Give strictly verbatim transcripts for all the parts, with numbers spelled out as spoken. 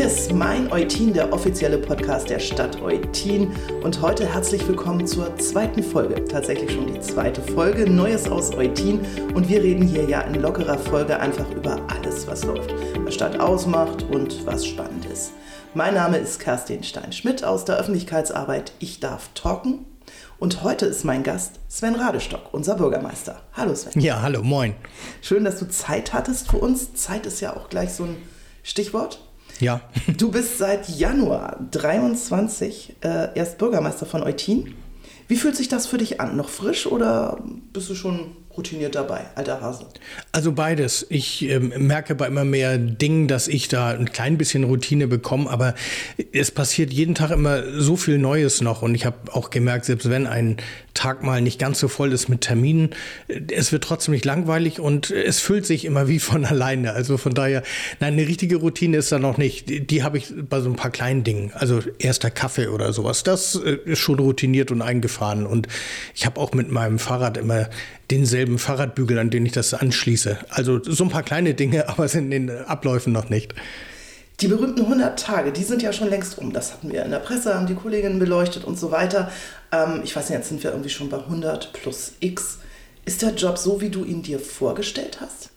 ist mein Eutin, der offizielle Podcast der Stadt Eutin. Und heute herzlich willkommen zur zweiten Folge. Tatsächlich schon die zweite Folge, Neues aus Eutin. Und wir reden hier ja in lockerer Folge einfach über alles, was läuft, was Stadt ausmacht und was spannend ist. Mein Name ist Kerstin Stein-Schmidt aus der Öffentlichkeitsarbeit Ich darf talken. Und heute ist mein Gast Sven Radestock, unser Bürgermeister. Hallo Sven. Ja, hallo, moin. Schön, dass du Zeit hattest für uns. Zeit ist ja auch gleich so ein Stichwort. Ja. Du bist seit Januar dreiundzwanzig äh, erst Bürgermeister von Eutin. Wie fühlt sich das für dich an? Noch frisch oder bist du schon routiniert dabei, alter Hase? Also beides. Ich äh, merke bei immer mehr Dingen, dass ich da ein klein bisschen Routine bekomme, aber es passiert jeden Tag immer so viel Neues noch und ich habe auch gemerkt, selbst wenn ein Tag mal nicht ganz so voll ist mit Terminen, es wird trotzdem nicht langweilig und es füllt sich immer wie von alleine. Also von daher, nein, eine richtige Routine ist da noch nicht. Die, die habe ich bei so ein paar kleinen Dingen. Also erster Kaffee oder sowas, das ist schon routiniert und eingefahren und ich habe auch mit meinem Fahrrad immer denselben Fahrradbügel, an den ich das anschließe. Also so ein paar kleine Dinge, aber sind in den Abläufen noch nicht. Die berühmten hundert Tage, die sind ja schon längst um. Das hatten wir in der Presse, haben die Kolleginnen beleuchtet und so weiter. Ähm, ich weiß nicht, jetzt sind wir irgendwie schon bei hundert plus X. Ist der Job so, wie du ihn dir vorgestellt hast?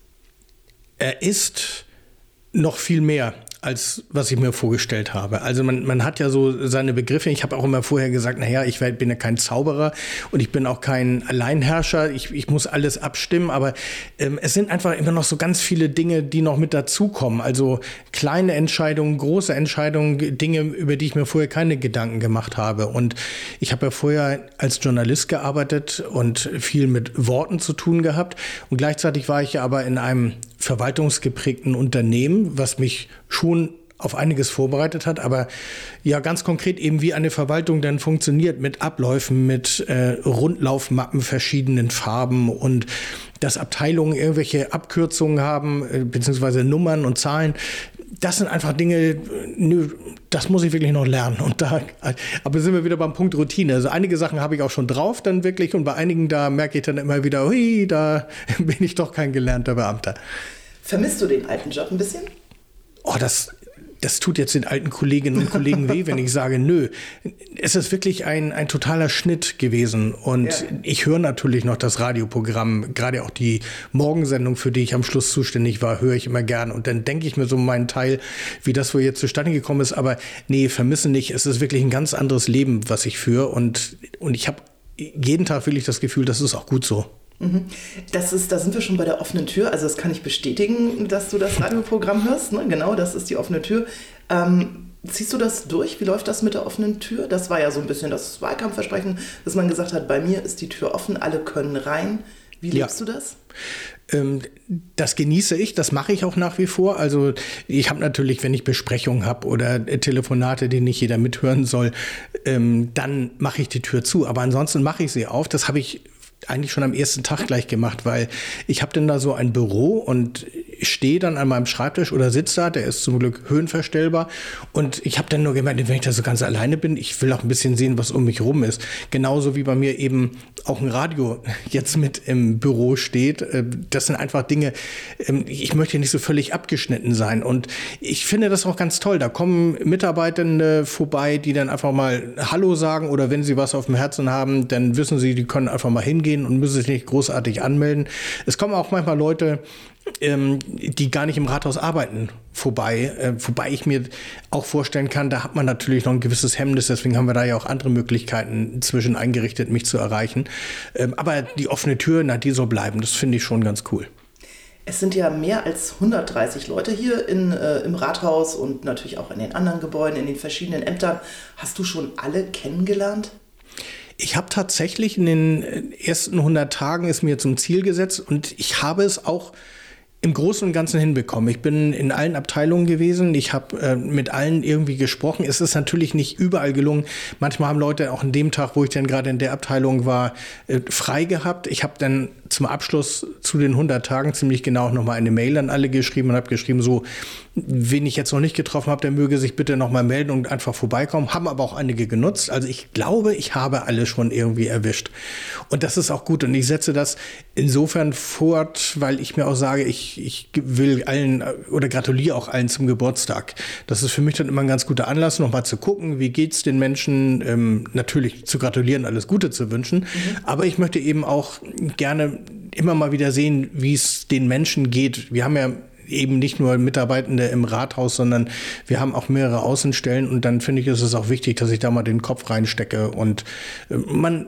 Er ist noch viel mehr, als was ich mir vorgestellt habe. Also man, man hat ja so seine Begriffe. Ich habe auch immer vorher gesagt, naja, ich bin ja kein Zauberer und ich bin auch kein Alleinherrscher. Ich, ich muss alles abstimmen, aber ähm, es sind einfach immer noch so ganz viele Dinge, die noch mit dazukommen. Also kleine Entscheidungen, große Entscheidungen, Dinge, über die ich mir vorher keine Gedanken gemacht habe. Und ich habe ja vorher als Journalist gearbeitet und viel mit Worten zu tun gehabt. Und gleichzeitig war ich ja aber in einem verwaltungsgeprägten Unternehmen, was mich schon auf einiges vorbereitet hat, aber ja ganz konkret eben wie eine Verwaltung dann funktioniert mit Abläufen, mit äh, Rundlaufmappen verschiedenen Farben und dass Abteilungen irgendwelche Abkürzungen haben, äh, beziehungsweise Nummern und Zahlen. Das sind einfach Dinge, nö, das muss ich wirklich noch lernen. Und da, aber sind wir wieder beim Punkt Routine. Also einige Sachen habe ich auch schon drauf dann wirklich und bei einigen da merke ich dann immer wieder, hui, da bin ich doch kein gelernter Beamter. Vermisst du den alten Job ein bisschen? Oh, das, das tut jetzt den alten Kolleginnen und Kollegen weh, wenn ich sage, nö. Es ist wirklich ein, ein totaler Schnitt gewesen. Und ja. Ich höre natürlich noch das Radioprogramm, gerade auch die Morgensendung, für die ich am Schluss zuständig war, höre ich immer gern. Und dann denke ich mir so meinen Teil, wie das wohl jetzt zustande gekommen ist. Aber nee, vermissen nicht. Es ist wirklich ein ganz anderes Leben, was ich führe. Und, und ich habe jeden Tag wirklich das Gefühl, das ist auch gut so. Das ist, da sind wir schon bei der offenen Tür. Also das kann ich bestätigen, dass du das Radioprogramm hörst. Ne? Genau, das ist die offene Tür. Ähm, ziehst du das durch? Wie läuft das mit der offenen Tür? Das war ja so ein bisschen das Wahlkampfversprechen, dass man gesagt hat, bei mir ist die Tür offen, alle können rein. Wie lebst ja. du das? Ähm, das genieße ich, das mache ich auch nach wie vor. Also ich habe natürlich, wenn ich Besprechungen habe oder Telefonate, die nicht jeder mithören soll, ähm, dann mache ich die Tür zu. Aber ansonsten mache ich sie auf. Das habe ich eigentlich schon am ersten Tag gleich gemacht, weil ich habe dann da so ein Büro und stehe dann an meinem Schreibtisch oder sitze da, der ist zum Glück höhenverstellbar und ich habe dann nur gemerkt, wenn ich da so ganz alleine bin, ich will auch ein bisschen sehen, was um mich rum ist. Genauso wie bei mir eben auch ein Radio jetzt mit im Büro steht. Das sind einfach Dinge, ich möchte nicht so völlig abgeschnitten sein und ich finde das auch ganz toll. Da kommen Mitarbeitende vorbei, die dann einfach mal Hallo sagen oder wenn sie was auf dem Herzen haben, dann wissen sie, die können einfach mal hingehen und müssen sich nicht großartig anmelden. Es kommen auch manchmal Leute, ähm, die gar nicht im Rathaus arbeiten, vorbei. Äh, wobei ich mir auch vorstellen kann, da hat man natürlich noch ein gewisses Hemmnis, deswegen haben wir da ja auch andere Möglichkeiten inzwischen eingerichtet, mich zu erreichen. Ähm, aber die offene Tür, na, die soll bleiben. Das finde ich schon ganz cool. Es sind ja mehr als hundertdreißig Leute hier in, äh, im Rathaus und natürlich auch in den anderen Gebäuden, in den verschiedenen Ämtern. Hast du schon alle kennengelernt? Ich habe tatsächlich in den ersten hundert Tagen es mir zum Ziel gesetzt und ich habe es auch im Großen und Ganzen hinbekommen. Ich bin in allen Abteilungen gewesen. Ich habe äh, mit allen irgendwie gesprochen. Es ist natürlich nicht überall gelungen. Manchmal haben Leute auch an dem Tag, wo ich dann gerade in der Abteilung war, äh, frei gehabt. Ich habe dann zum Abschluss zu den hundert Tagen ziemlich genau nochmal eine Mail an alle geschrieben und habe geschrieben, so, wen ich jetzt noch nicht getroffen habe, der möge sich bitte nochmal melden und einfach vorbeikommen. Haben aber auch einige genutzt. Also ich glaube, ich habe alle schon irgendwie erwischt. Und das ist auch gut. Und ich setze das insofern fort, weil ich mir auch sage, ich, ich will allen oder gratuliere auch allen zum Geburtstag. Das ist für mich dann immer ein ganz guter Anlass, nochmal zu gucken, wie geht's den Menschen, ähm, natürlich zu gratulieren, alles Gute zu wünschen. Mhm. Aber ich möchte eben auch gerne immer mal wieder sehen, wie es den Menschen geht. Wir haben ja eben nicht nur Mitarbeitende im Rathaus, sondern wir haben auch mehrere Außenstellen und dann finde ich, ist es auch wichtig, dass ich da mal den Kopf reinstecke und man,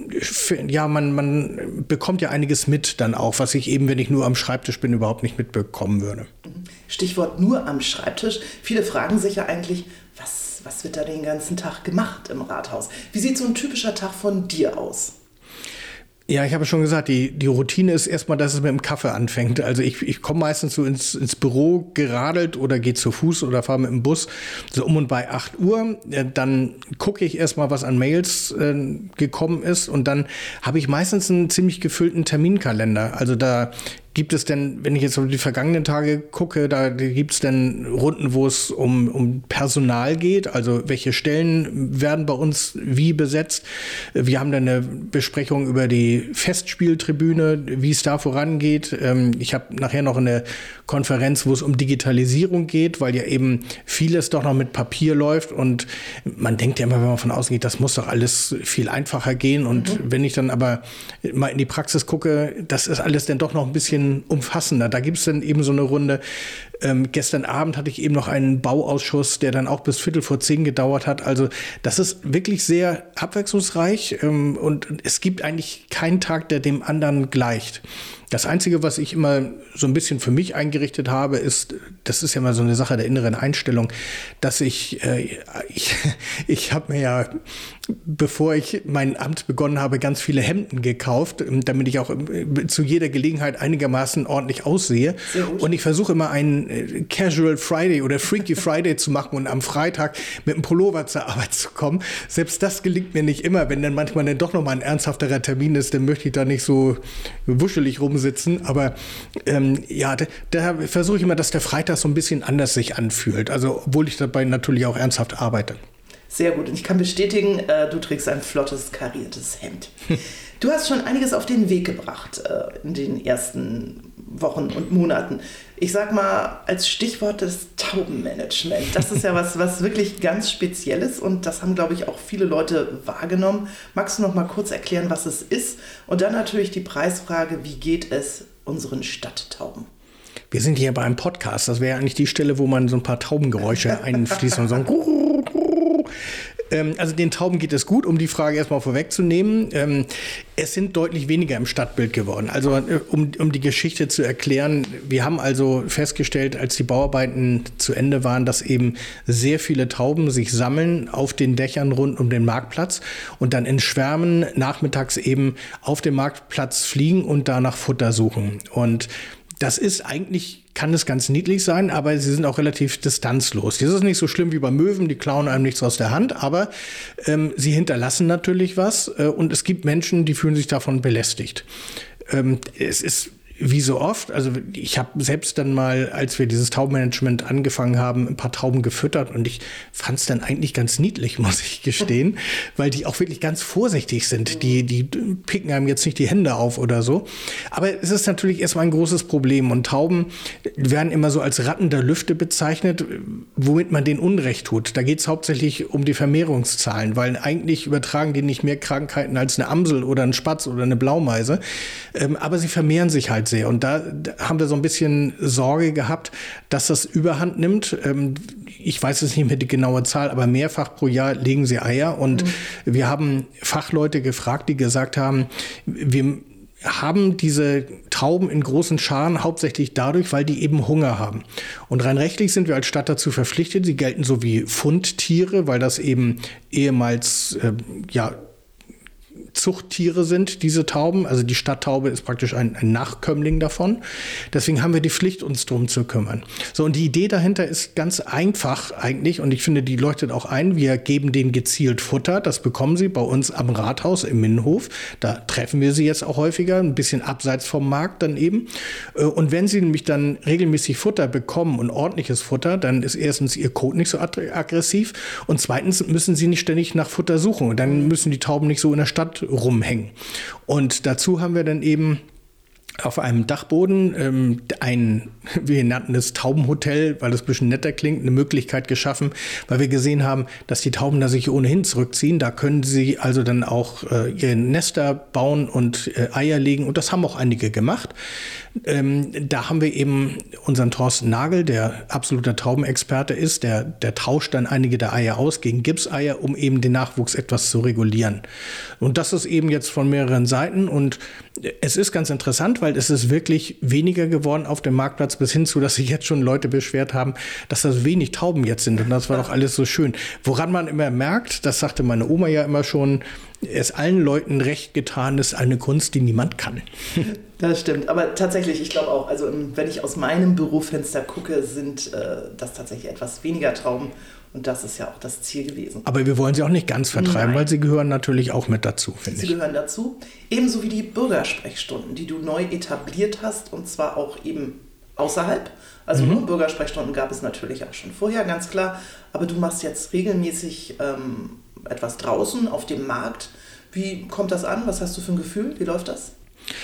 ja, man, man bekommt ja einiges mit dann auch, was ich eben, wenn ich nur am Schreibtisch bin, überhaupt nicht mitbekommen würde. Stichwort nur am Schreibtisch. Viele fragen sich ja eigentlich, was, was wird da den ganzen Tag gemacht im Rathaus? Wie sieht so ein typischer Tag von dir aus? Ja, ich habe schon gesagt, die, die Routine ist erstmal, dass es mit dem Kaffee anfängt. Also ich, ich komme meistens so ins, ins Büro geradelt oder gehe zu Fuß oder fahre mit dem Bus so um und bei acht Uhr. Dann gucke ich erstmal, was an Mails äh, gekommen ist und dann habe ich meistens einen ziemlich gefüllten Terminkalender. Also da gibt es denn, wenn ich jetzt auf die vergangenen Tage gucke, da gibt es denn Runden, wo es um, um Personal geht, also welche Stellen werden bei uns wie besetzt. Wir haben dann eine Besprechung über die Festspieltribüne, wie es da vorangeht. Ich habe nachher noch eine Konferenz, wo es um Digitalisierung geht, weil ja eben vieles doch noch mit Papier läuft und man denkt ja immer, wenn man von außen geht, das muss doch alles viel einfacher gehen und mhm. wenn ich dann aber mal in die Praxis gucke, das ist alles dann doch noch ein bisschen umfassender. Da gibt es dann eben so eine Runde. Ähm, gestern Abend hatte ich eben noch einen Bauausschuss, der dann auch bis Viertel vor zehn gedauert hat. Also das ist wirklich sehr abwechslungsreich ähm, und es gibt eigentlich keinen Tag, der dem anderen gleicht. Das Einzige, was ich immer so ein bisschen für mich eingerichtet habe, ist, das ist ja mal so eine Sache der inneren Einstellung, dass ich, äh, ich, ich habe mir ja, bevor ich mein Amt begonnen habe, ganz viele Hemden gekauft, damit ich auch zu jeder Gelegenheit einigermaßen ordentlich aussehe. Und ich versuche immer einen Casual Friday oder Freaky Friday zu machen und am Freitag mit einem Pullover zur Arbeit zu kommen. Selbst das gelingt mir nicht immer. Wenn dann manchmal dann doch noch mal ein ernsthafterer Termin ist, dann möchte ich da nicht so wuschelig rumsitzen. Aber ähm, ja, da, da versuche ich immer, dass der Freitag so ein bisschen anders sich anfühlt. Also obwohl ich dabei natürlich auch ernsthaft arbeite. Sehr gut. Und ich kann bestätigen, äh, du trägst ein flottes, kariertes Hemd. Du hast schon einiges auf den Weg gebracht äh, in den ersten Wochen und Monaten. Ich sag mal als Stichwort das Taubenmanagement. Das ist ja was, was wirklich ganz Spezielles und das haben, glaube ich, auch viele Leute wahrgenommen. Magst du noch mal kurz erklären, was es ist? Und dann natürlich die Preisfrage, wie geht es unseren Stadttauben? Wir sind hier bei einem Podcast. Das wäre eigentlich die Stelle, wo man so ein paar Taubengeräusche einfließt und so ein Also den Tauben geht es gut, um die Frage erstmal vorwegzunehmen. Es sind deutlich weniger im Stadtbild geworden. Also um, um die Geschichte zu erklären, wir haben also festgestellt, als die Bauarbeiten zu Ende waren, dass eben sehr viele Tauben sich sammeln auf den Dächern rund um den Marktplatz und dann in Schwärmen nachmittags eben auf dem Marktplatz fliegen und danach Futter suchen. Und das ist eigentlich, kann es ganz niedlich sein, aber sie sind auch relativ distanzlos. Das ist nicht so schlimm wie bei Möwen, die klauen einem nichts aus der Hand, aber ähm, sie hinterlassen natürlich was äh, und es gibt Menschen, die fühlen sich davon belästigt. Ähm, es ist wie so oft, also ich habe selbst dann mal, als wir dieses Taubenmanagement angefangen haben, ein paar Tauben gefüttert und ich fand es dann eigentlich ganz niedlich, muss ich gestehen, weil die auch wirklich ganz vorsichtig sind. Die, die picken einem jetzt nicht die Hände auf oder so. Aber es ist natürlich erstmal ein großes Problem und Tauben werden immer so als Ratten der Lüfte bezeichnet, womit man denen Unrecht tut. Da geht es hauptsächlich um die Vermehrungszahlen, weil eigentlich übertragen die nicht mehr Krankheiten als eine Amsel oder ein Spatz oder eine Blaumeise. Ähm, aber sie vermehren sich halt sehr. Und da haben wir so ein bisschen Sorge gehabt, dass das Überhand nimmt. Ich weiß jetzt nicht mehr die genaue Zahl, aber mehrfach pro Jahr legen sie Eier. Und mhm. wir haben Fachleute gefragt, die gesagt haben, wir haben diese Tauben in großen Scharen hauptsächlich dadurch, weil die eben Hunger haben. Und rein rechtlich sind wir als Stadt dazu verpflichtet. Sie gelten so wie Fundtiere, weil das eben ehemals, äh, ja, Zuchttiere sind, diese Tauben. Also die Stadttaube ist praktisch ein, ein Nachkömmling davon. Deswegen haben wir die Pflicht, uns drum zu kümmern. So, und die Idee dahinter ist ganz einfach eigentlich, und ich finde, die leuchtet auch ein. Wir geben denen gezielt Futter. Das bekommen sie bei uns am Rathaus im Innenhof. Da treffen wir sie jetzt auch häufiger, ein bisschen abseits vom Markt dann eben. Und wenn sie nämlich dann regelmäßig Futter bekommen und ordentliches Futter, dann ist erstens ihr Kot nicht so aggressiv und zweitens müssen sie nicht ständig nach Futter suchen. Und dann müssen die Tauben nicht so in der Stadt rumhängen. Und dazu haben wir dann eben auf einem Dachboden ähm, ein, wir nannten es Taubenhotel, weil das ein bisschen netter klingt, eine Möglichkeit geschaffen, weil wir gesehen haben, dass die Tauben da sich ohnehin zurückziehen. Da können sie also dann auch äh, ihre Nester bauen und äh, Eier legen und das haben auch einige gemacht. Ähm, da haben wir eben unseren Thorsten Nagel, der absoluter Taubenexperte ist, der, der tauscht dann einige der Eier aus gegen Gipseier, um eben den Nachwuchs etwas zu regulieren. Und das ist eben jetzt von mehreren Seiten und es ist ganz interessant, weil es ist wirklich weniger geworden auf dem Marktplatz, bis hin zu, dass sich jetzt schon Leute beschwert haben, dass das wenig Tauben jetzt sind. Und das war doch alles so schön. Woran man immer merkt, das sagte meine Oma ja immer schon, es allen Leuten recht getan ist, eine Kunst, die niemand kann. Das stimmt, aber tatsächlich, ich glaube auch, also wenn ich aus meinem Bürofenster gucke, sind äh, das tatsächlich etwas weniger Tauben. Und das ist ja auch das Ziel gewesen. Aber wir wollen sie auch nicht ganz vertreiben, Nein. weil sie gehören natürlich auch mit dazu, finde ich. Sie gehören dazu, ebenso wie die Bürgersprechstunden, die du neu etabliert hast und zwar auch eben außerhalb. Also mhm. Bürgersprechstunden gab es natürlich auch schon vorher, ganz klar. Aber du machst jetzt regelmäßig ähm, etwas draußen auf dem Markt. Wie kommt das an? Was hast du für ein Gefühl? Wie läuft das?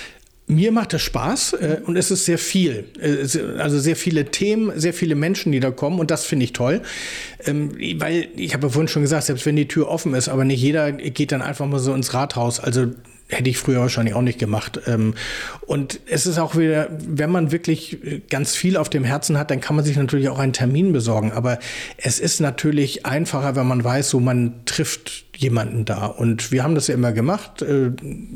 Mir macht das Spaß äh, und es ist sehr viel. Äh, also sehr viele Themen, sehr viele Menschen, die da kommen und das finde ich toll. Ähm, weil, ich habe ja vorhin schon gesagt, selbst wenn die Tür offen ist, aber nicht jeder geht dann einfach mal so ins Rathaus. Also hätte ich früher wahrscheinlich auch nicht gemacht. Ähm, und es ist auch wieder, wenn man wirklich ganz viel auf dem Herzen hat, dann kann man sich natürlich auch einen Termin besorgen. Aber es ist natürlich einfacher, wenn man weiß, so man trifft jemanden da. Und wir haben das ja immer gemacht. Äh,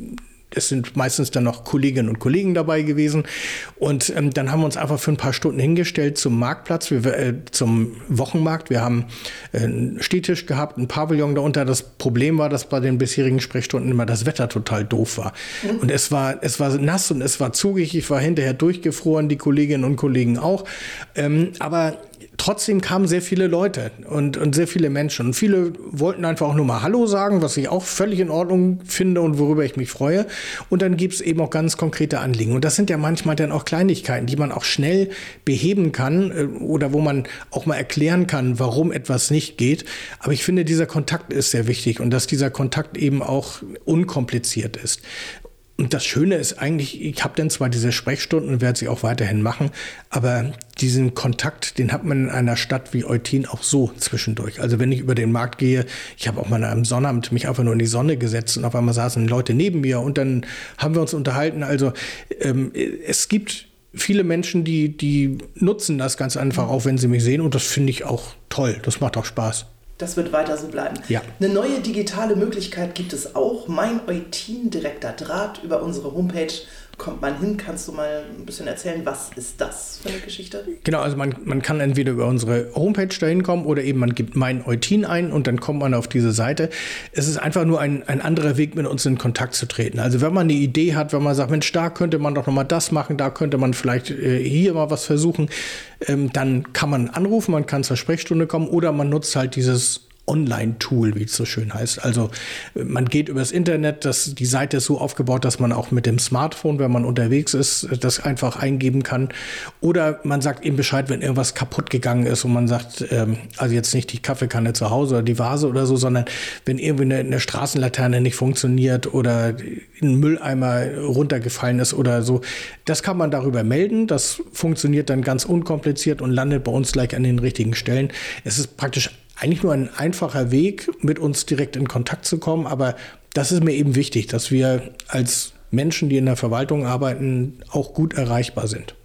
Es sind meistens dann noch Kolleginnen und Kollegen dabei gewesen. Und ähm, dann haben wir uns einfach für ein paar Stunden hingestellt zum Marktplatz, wir, äh, zum Wochenmarkt. Wir haben äh, einen Stehtisch gehabt, einen Pavillon darunter. Das Problem war, dass bei den bisherigen Sprechstunden immer das Wetter total doof war. Mhm. Und es war, es war nass und es war zugig. Ich war hinterher durchgefroren, die Kolleginnen und Kollegen auch. Ähm, aber trotzdem kamen sehr viele Leute und, und sehr viele Menschen. Und viele wollten einfach auch nur mal Hallo sagen, was ich auch völlig in Ordnung finde und worüber ich mich freue. Und dann gibt es eben auch ganz konkrete Anliegen. Und das sind ja manchmal dann auch Kleinigkeiten, die man auch schnell beheben kann äh, oder wo man auch mal erklären kann, warum etwas nicht geht. Aber ich finde, dieser Kontakt ist sehr wichtig und dass dieser Kontakt eben auch unkompliziert ist. Und das Schöne ist eigentlich, ich habe dann zwar diese Sprechstunden und werde sie auch weiterhin machen, aber diesen Kontakt, den hat man in einer Stadt wie Eutin auch so zwischendurch. Also wenn ich über den Markt gehe, ich habe auch mal am Sonnabend mich einfach nur in die Sonne gesetzt und auf einmal saßen Leute neben mir und dann haben wir uns unterhalten. Also ähm, es gibt viele Menschen, die, die nutzen das ganz einfach, auch wenn sie mich sehen und das finde ich auch toll, das macht auch Spaß. Das wird weiter so bleiben. Ja. Eine neue digitale Möglichkeit gibt es auch. Mein Eutin, direkter Draht über unsere Homepage. Kommt man hin? Kannst du mal ein bisschen erzählen, was ist das für eine Geschichte? Genau, also man, man kann entweder über unsere Homepage dahin kommen oder eben man gibt Mein Eutin ein und dann kommt man auf diese Seite. Es ist einfach nur ein, ein anderer Weg, mit uns in Kontakt zu treten. Also wenn man eine Idee hat, wenn man sagt, Mensch, da könnte man doch noch mal das machen, da könnte man vielleicht äh, hier mal was versuchen, ähm, dann kann man anrufen, man kann zur Sprechstunde kommen oder man nutzt halt dieses Online-Tool, wie es so schön heißt. Also man geht übers Internet, das, die Seite ist so aufgebaut, dass man auch mit dem Smartphone, wenn man unterwegs ist, das einfach eingeben kann. Oder man sagt eben Bescheid, wenn irgendwas kaputt gegangen ist und man sagt, ähm, also jetzt nicht die Kaffeekanne zu Hause oder die Vase oder so, sondern wenn irgendwie eine, eine Straßenlaterne nicht funktioniert oder ein Mülleimer runtergefallen ist oder so, das kann man darüber melden. Das funktioniert dann ganz unkompliziert und landet bei uns gleich an den richtigen Stellen. Es ist praktisch eigentlich nur ein einfacher Weg, mit uns direkt in Kontakt zu kommen. Aber das ist mir eben wichtig, dass wir als Menschen, die in der Verwaltung arbeiten, auch gut erreichbar sind.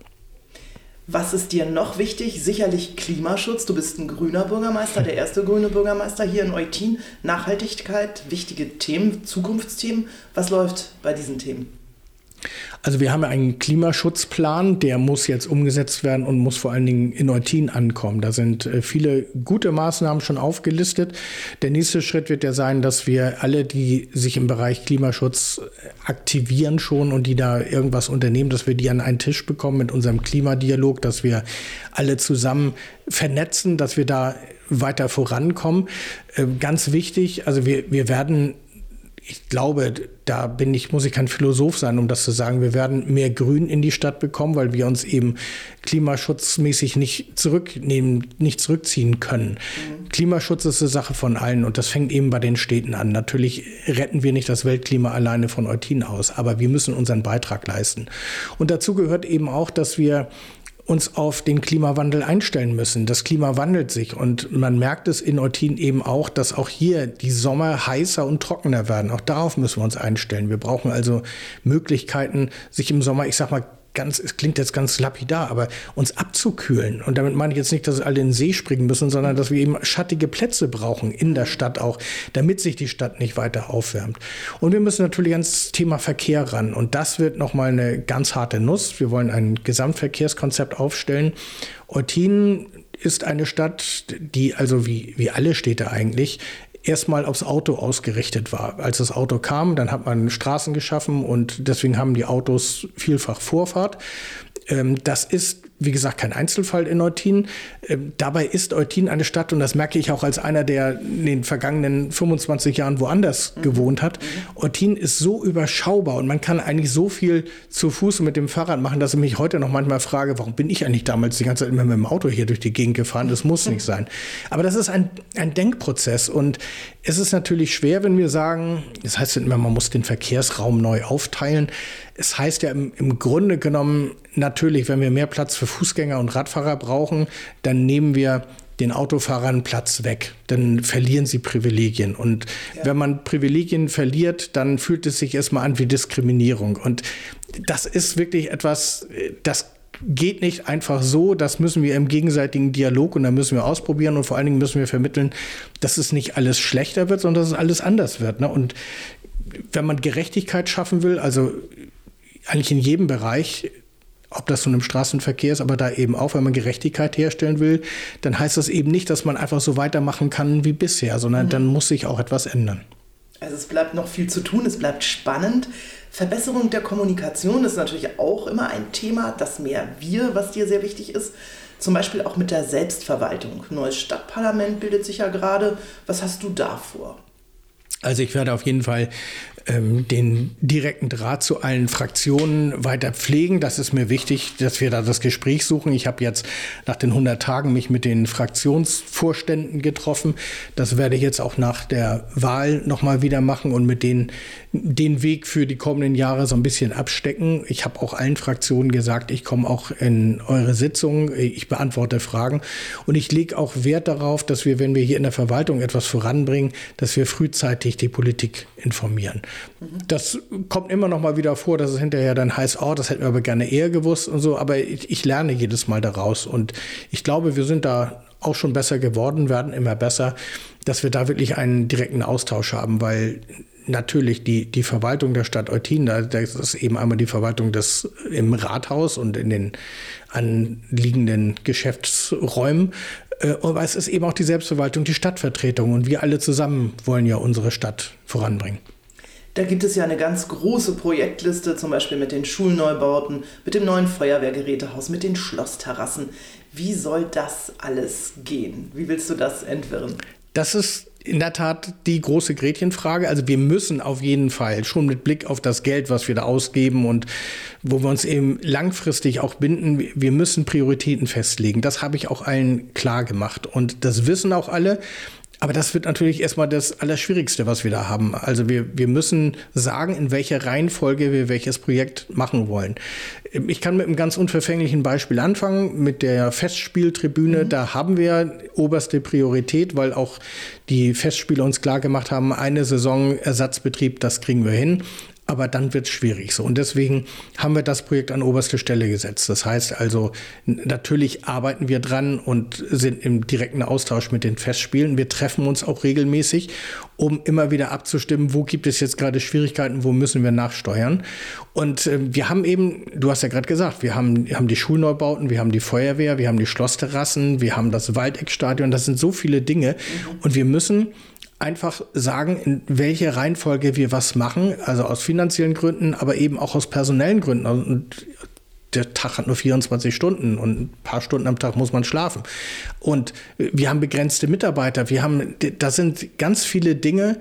Was ist dir noch wichtig? Sicherlich Klimaschutz. Du bist ein grüner Bürgermeister, der erste grüne Bürgermeister hier in Eutin. Nachhaltigkeit, wichtige Themen, Zukunftsthemen. Was läuft bei diesen Themen? Also wir haben einen Klimaschutzplan, der muss jetzt umgesetzt werden und muss vor allen Dingen in Eutin ankommen. Da sind viele gute Maßnahmen schon aufgelistet. Der nächste Schritt wird ja sein, dass wir alle, die sich im Bereich Klimaschutz aktivieren schon und die da irgendwas unternehmen, dass wir die an einen Tisch bekommen mit unserem Klimadialog, dass wir alle zusammen vernetzen, dass wir da weiter vorankommen. Ganz wichtig, also wir, wir werden Ich glaube, da bin ich, muss ich kein Philosoph sein, um das zu sagen. Wir werden mehr Grün in die Stadt bekommen, weil wir uns eben klimaschutzmäßig nicht zurücknehmen, nicht zurückziehen können. Mhm. Klimaschutz ist eine Sache von allen und das fängt eben bei den Städten an. Natürlich retten wir nicht das Weltklima alleine von Eutin aus, aber wir müssen unseren Beitrag leisten. Und dazu gehört eben auch, dass wir uns auf den Klimawandel einstellen müssen. Das Klima wandelt sich und man merkt es in Eutin eben auch, dass auch hier die Sommer heißer und trockener werden. Auch darauf müssen wir uns einstellen. Wir brauchen also Möglichkeiten, sich im Sommer, ich sag mal, ganz, es klingt jetzt ganz lapidar, aber uns abzukühlen. Und damit meine ich jetzt nicht, dass alle in den See springen müssen, sondern dass wir eben schattige Plätze brauchen in der Stadt auch, damit sich die Stadt nicht weiter aufwärmt. Und wir müssen natürlich ans Thema Verkehr ran. Und das wird nochmal eine ganz harte Nuss. Wir wollen ein Gesamtverkehrskonzept aufstellen. Eutin ist eine Stadt, die also wie, wie alle Städte eigentlich erstmal aufs Auto ausgerichtet war. Als das Auto kam, dann hat man Straßen geschaffen und deswegen haben die Autos vielfach Vorfahrt. Das ist, wie gesagt, kein Einzelfall in Eutin. Dabei ist Eutin eine Stadt, und das merke ich auch als einer, der in den vergangenen fünfundzwanzig Jahren woanders mhm. gewohnt hat. Mhm. Eutin ist so überschaubar und man kann eigentlich so viel zu Fuß und mit dem Fahrrad machen, dass ich mich heute noch manchmal frage, warum bin ich eigentlich damals die ganze Zeit immer mit dem Auto hier durch die Gegend gefahren? Das muss nicht sein. Aber das ist ein, ein Denkprozess und es ist natürlich schwer, wenn wir sagen, das heißt immer, man muss den Verkehrsraum neu aufteilen. Es heißt ja im, im Grunde genommen, natürlich, wenn wir mehr Platz für Fußgänger und Radfahrer brauchen, dann nehmen wir den Autofahrern Platz weg. Dann verlieren sie Privilegien. Und ja. wenn man Privilegien verliert, dann fühlt es sich erstmal an wie Diskriminierung. Und das ist wirklich etwas, das geht nicht einfach so. Das müssen wir im gegenseitigen Dialog und da müssen wir ausprobieren und vor allen Dingen müssen wir vermitteln, dass es nicht alles schlechter wird, sondern dass es alles anders wird. Ne? Und wenn man Gerechtigkeit schaffen will, also eigentlich in jedem Bereich, ob das nun im Straßenverkehr ist, aber da eben auch, wenn man Gerechtigkeit herstellen will, dann heißt das eben nicht, dass man einfach so weitermachen kann wie bisher, sondern mhm. dann muss sich auch etwas ändern. Also es bleibt noch viel zu tun, es bleibt spannend. Verbesserung der Kommunikation ist natürlich auch immer ein Thema, das mehr Wir, was dir sehr wichtig ist. Zum Beispiel auch mit der Selbstverwaltung. Neues Stadtparlament bildet sich ja gerade. Was hast du da vor? Also ich werde auf jeden Fall ähm, den direkten Draht zu allen Fraktionen weiter pflegen. Das ist mir wichtig, dass wir da das Gespräch suchen. Ich habe jetzt nach den hundert Tagen mich mit den Fraktionsvorständen getroffen. Das werde ich jetzt auch nach der Wahl nochmal wieder machen und mit denen den Weg für die kommenden Jahre so ein bisschen abstecken. Ich habe auch allen Fraktionen gesagt, ich komme auch in eure Sitzungen, ich beantworte Fragen und ich lege auch Wert darauf, dass wir, wenn wir hier in der Verwaltung etwas voranbringen, dass wir frühzeitig die Politik informieren. Mhm. Das kommt immer noch mal wieder vor, dass es hinterher dann heißt, oh, das hätten wir aber gerne eher gewusst und so, aber ich, ich lerne jedes Mal daraus und ich glaube, wir sind da auch schon besser geworden, werden immer besser, dass wir da wirklich einen direkten Austausch haben, weil natürlich die, die Verwaltung der Stadt Eutin, das ist eben einmal die Verwaltung des, im Rathaus und in den anliegenden Geschäftsräumen. Aber es ist eben auch die Selbstverwaltung, die Stadtvertretung. Und wir alle zusammen wollen ja unsere Stadt voranbringen. Da gibt es ja eine ganz große Projektliste, zum Beispiel mit den Schulneubauten, mit dem neuen Feuerwehrgerätehaus, mit den Schlossterrassen. Wie soll das alles gehen? Wie willst du das entwirren? Das ist in der Tat die große Gretchenfrage. Also wir müssen auf jeden Fall schon mit Blick auf das Geld, was wir da ausgeben und wo wir uns eben langfristig auch binden, wir müssen Prioritäten festlegen. Das habe ich auch allen klar gemacht und das wissen auch alle. Aber das wird natürlich erstmal das Allerschwierigste, was wir da haben. Also wir, wir müssen sagen, in welcher Reihenfolge wir welches Projekt machen wollen. Ich kann mit einem ganz unverfänglichen Beispiel anfangen, mit der Festspieltribüne. Mhm. Da haben wir oberste Priorität, weil auch die Festspiele uns klar gemacht haben, eine Saison Ersatzbetrieb, das kriegen wir hin. aber dann wird es schwierig so. Und deswegen haben wir das Projekt an oberste Stelle gesetzt. Das heißt also, natürlich arbeiten wir dran und sind im direkten Austausch mit den Festspielen. Wir treffen uns auch regelmäßig, um immer wieder abzustimmen, wo gibt es jetzt gerade Schwierigkeiten, wo müssen wir nachsteuern. Und äh, wir haben eben, du hast ja gerade gesagt, wir haben, wir haben die Schulneubauten, wir haben die Feuerwehr, wir haben die Schlossterrassen, wir haben das Waldeckstadion, das sind so viele Dinge. Mhm. Und wir müssen einfach sagen, in welche Reihenfolge wir was machen, also aus finanziellen Gründen, aber eben auch aus personellen Gründen. Und der Tag hat nur vierundzwanzig Stunden und ein paar Stunden am Tag muss man schlafen. Und wir haben begrenzte Mitarbeiter. Wir haben, da sind ganz viele Dinge,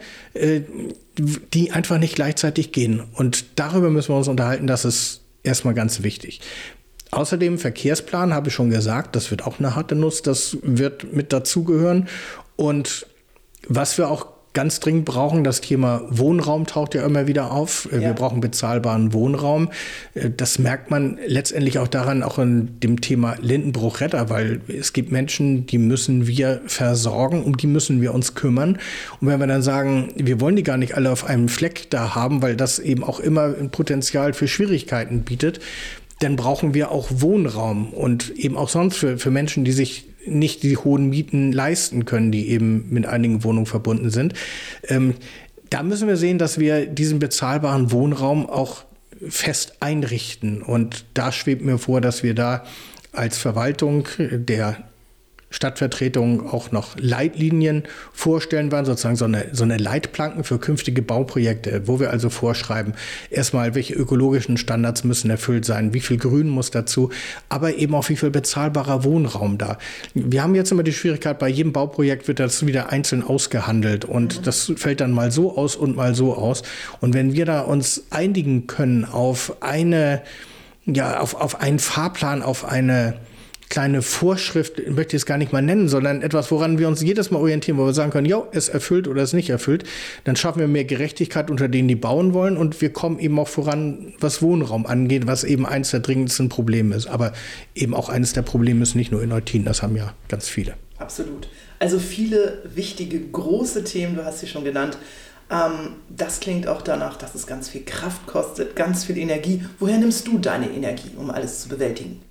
die einfach nicht gleichzeitig gehen. Und darüber müssen wir uns unterhalten. Das ist erstmal ganz wichtig. Außerdem Verkehrsplan, habe ich schon gesagt, das wird auch eine harte Nuss. Das wird mit dazugehören. Und was wir auch ganz dringend brauchen, das Thema Wohnraum taucht ja immer wieder auf. Ja. Wir brauchen bezahlbaren Wohnraum. Das merkt man letztendlich auch daran, auch in dem Thema Lindenbruch-Retter, weil es gibt Menschen, die müssen wir versorgen, um die müssen wir uns kümmern. Und wenn wir dann sagen, wir wollen die gar nicht alle auf einem Fleck da haben, weil das eben auch immer ein Potenzial für Schwierigkeiten bietet, dann brauchen wir auch Wohnraum und eben auch sonst für, für Menschen, die sich nicht die hohen Mieten leisten können, die eben mit einigen Wohnungen verbunden sind. Ähm, da müssen wir sehen, dass wir diesen bezahlbaren Wohnraum auch fest einrichten. Und da schwebt mir vor, dass wir da als Verwaltung der Stadtvertretung auch noch Leitlinien vorstellen werden, sozusagen so eine, so eine Leitplanken für künftige Bauprojekte, wo wir also vorschreiben, erstmal, welche ökologischen Standards müssen erfüllt sein, wie viel Grün muss dazu, aber eben auch wie viel bezahlbarer Wohnraum da. Wir haben jetzt immer die Schwierigkeit, bei jedem Bauprojekt wird das wieder einzeln ausgehandelt und das fällt dann mal so aus und mal so aus. Und wenn wir da uns einigen können auf eine, ja, auf, auf einen Fahrplan, auf eine kleine Vorschrift, möchte ich es gar nicht mal nennen, sondern etwas, woran wir uns jedes Mal orientieren, wo wir sagen können, ja, es erfüllt oder es nicht erfüllt, dann schaffen wir mehr Gerechtigkeit unter denen, die bauen wollen und wir kommen eben auch voran, was Wohnraum angeht, was eben eines der dringendsten Probleme ist. Aber eben auch eines der Probleme ist nicht nur in Eutin, das haben ja ganz viele. Absolut. Also viele wichtige, große Themen, du hast sie schon genannt. Ähm, das klingt auch danach, dass es ganz viel Kraft kostet, ganz viel Energie. Woher nimmst du deine Energie, um alles zu bewältigen?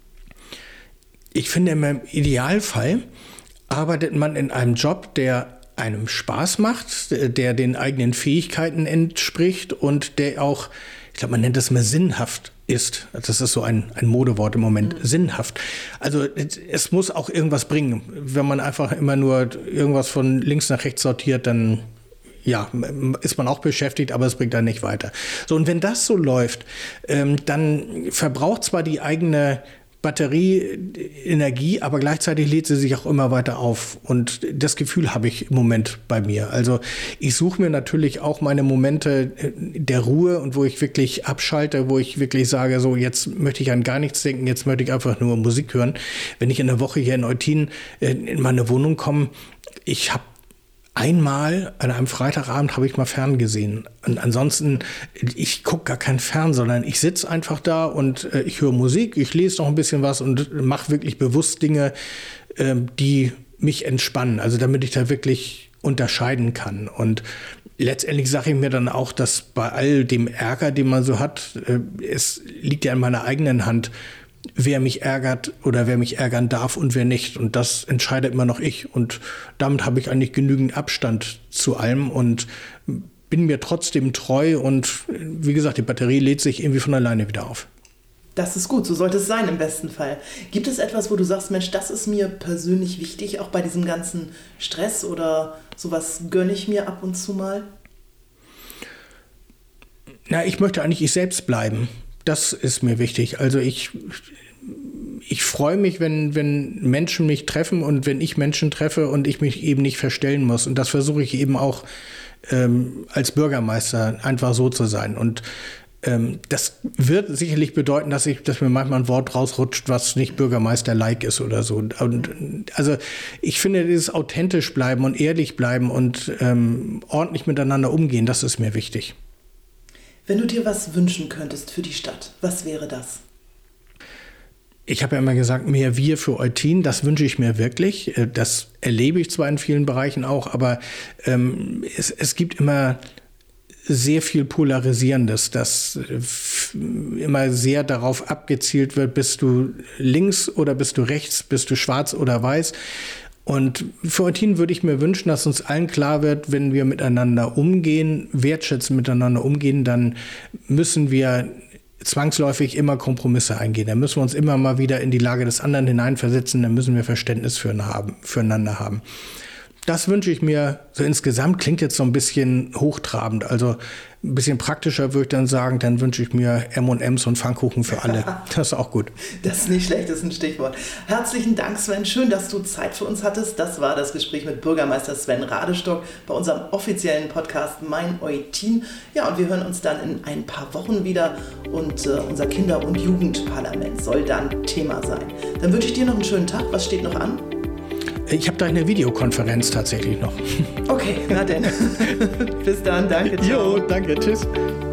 Ich finde, im Idealfall arbeitet man in einem Job, der einem Spaß macht, der den eigenen Fähigkeiten entspricht und der auch, ich glaube, man nennt das mal sinnhaft ist. Das ist so ein, ein Modewort im Moment, mhm. sinnhaft. Also es muss auch irgendwas bringen. Wenn man einfach immer nur irgendwas von links nach rechts sortiert, dann ja, ist man auch beschäftigt, aber es bringt dann nicht weiter. So, und wenn das so läuft, ähm, dann verbraucht zwar die eigene Batterieenergie, aber gleichzeitig lädt sie sich auch immer weiter auf. Und das Gefühl habe ich im Moment bei mir. Also ich suche mir natürlich auch meine Momente der Ruhe und wo ich wirklich abschalte, wo ich wirklich sage, so jetzt möchte ich an gar nichts denken, jetzt möchte ich einfach nur Musik hören. Wenn ich in der Woche hier in Eutin in meine Wohnung komme, ich habe einmal an einem Freitagabend habe ich mal fern gesehen. Und ansonsten, ich gucke gar kein Fern, sondern ich sitze einfach da und äh, ich höre Musik, ich lese noch ein bisschen was und mache wirklich bewusst Dinge, äh, die mich entspannen. Also damit ich da wirklich unterscheiden kann. Und letztendlich sage ich mir dann auch, dass bei all dem Ärger, den man so hat, äh, es liegt ja in meiner eigenen Hand, wer mich ärgert oder wer mich ärgern darf und wer nicht. Und das entscheidet immer noch ich. Und damit habe ich eigentlich genügend Abstand zu allem und bin mir trotzdem treu. Und wie gesagt, die Batterie lädt sich irgendwie von alleine wieder auf. Das ist gut, so sollte es sein im besten Fall. Gibt es etwas, wo du sagst, Mensch, das ist mir persönlich wichtig, auch bei diesem ganzen Stress oder sowas gönne ich mir ab und zu mal? Na, ich möchte eigentlich ich selbst bleiben. Das ist mir wichtig. Also ich, ich freue mich, wenn, wenn Menschen mich treffen und wenn ich Menschen treffe und ich mich eben nicht verstellen muss. Und das versuche ich eben auch ähm, als Bürgermeister einfach so zu sein. Und ähm, das wird sicherlich bedeuten, dass, ich, dass mir manchmal ein Wort rausrutscht, was nicht Bürgermeister-like ist oder so. Und also ich finde, dieses authentisch bleiben und ehrlich bleiben und ähm, ordentlich miteinander umgehen, das ist mir wichtig. Wenn du dir was wünschen könntest für die Stadt, was wäre das? Ich habe ja immer gesagt, mehr Wir für Eutin, das wünsche ich mir wirklich. Das erlebe ich zwar in vielen Bereichen auch, aber ähm, es, es gibt immer sehr viel Polarisierendes, dass immer sehr darauf abgezielt wird, bist du links oder bist du rechts, bist du schwarz oder weiß. Und für Eutin würde ich mir wünschen, dass uns allen klar wird, wenn wir miteinander umgehen, wertschätzen miteinander umgehen, dann müssen wir zwangsläufig immer Kompromisse eingehen. Dann müssen wir uns immer mal wieder in die Lage des anderen hineinversetzen, dann müssen wir Verständnis füreinander haben. Das wünsche ich mir so insgesamt, klingt jetzt so ein bisschen hochtrabend, also ein bisschen praktischer würde ich dann sagen, dann wünsche ich mir M und M's und Pfannkuchen für alle. Das ist auch gut. Das ist nicht schlecht, das ist ein Stichwort. Herzlichen Dank, Sven. Schön, dass du Zeit für uns hattest. Das war das Gespräch mit Bürgermeister Sven Radestock bei unserem offiziellen Podcast Mein Eutin. Ja, und wir hören uns dann in ein paar Wochen wieder und äh, unser Kinder- und Jugendparlament soll dann Thema sein. Dann wünsche ich dir noch einen schönen Tag. Was steht noch an? Ich habe da eine Videokonferenz tatsächlich noch. Okay, na denn. Bis dann, danke. Ciao. Jo, danke, tschüss.